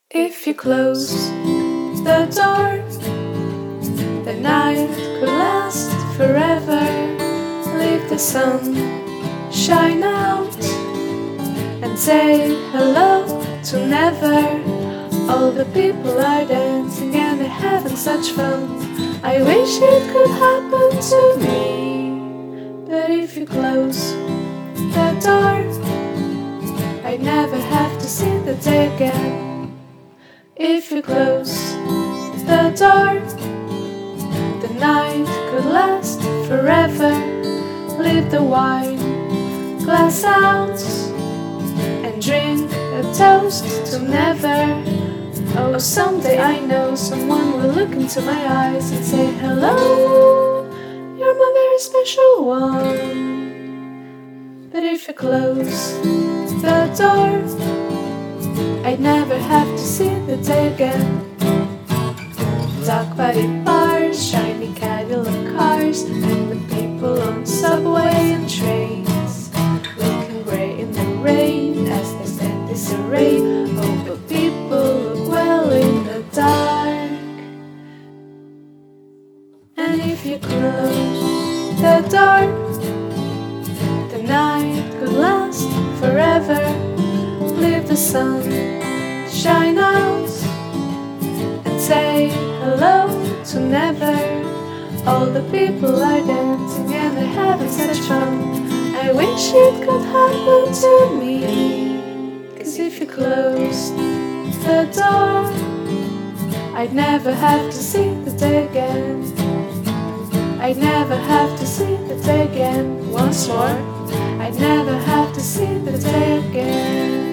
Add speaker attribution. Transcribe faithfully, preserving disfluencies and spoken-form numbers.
Speaker 1: If you close the door, the night could last forever. Leave the sun shine out and say hello to never. All the people are dancing and they're having such fun. I wish it could happen to me, but if you close the door, I'd never have to see the day again. If you close the door, the night could last forever. Leave the wine glass out and drink a toast to never. Oh, someday I know someone will look into my eyes and say, hello, you're my very special one. But if you close the door, I'd never have to see the day again. Dark body bars, shiny Cadillac cars, and the people on subway and trains, looking grey in the rain as they stand disarray. Oh, but people look well in the dark. And if you close the door, the night could last forever. Leave the sun shine out and say hello to never. All the people are dancing and they're having such fun. I wish it could happen to me, 'cause if you closed the door, I'd never have to see the day again. I'd never have to see the day again. Once more, I'd never have to see the day again.